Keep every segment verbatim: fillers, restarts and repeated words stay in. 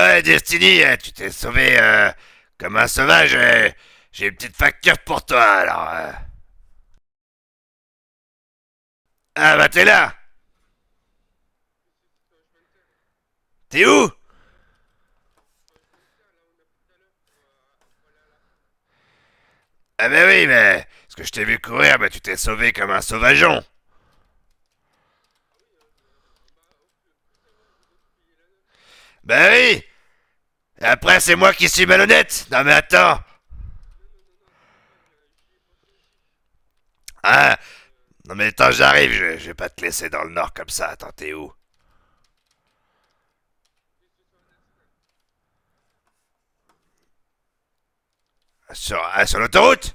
Ouais, Destiny, euh, tu t'es sauvé euh, comme un sauvage. euh, J'ai une petite facture pour toi, alors. euh. Ah bah t'es là. T'es où? Ah bah oui, mais... Parce que je t'ai vu courir, bah tu t'es sauvé comme un sauvageon. Bah oui. Et après, c'est moi qui suis malhonnête. Non mais attends. Ah, non mais attends, j'arrive, je, je vais pas te laisser dans le nord comme ça. Attends, t'es où? Sur, ah, sur l'autoroute?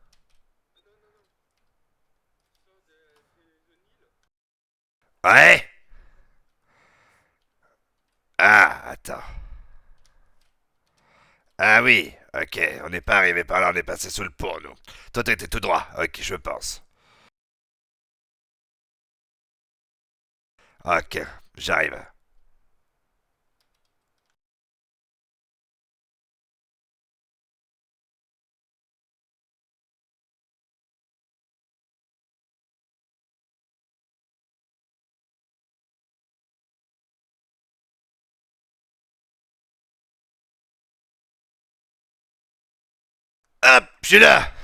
Ouais. Ah, attends. Ah oui, ok, on n'est pas arrivé par là, on est passé sous le pont, nous. Toi, t'étais tout droit, ok, je pense. Ok, j'arrive. Hop, je suis là.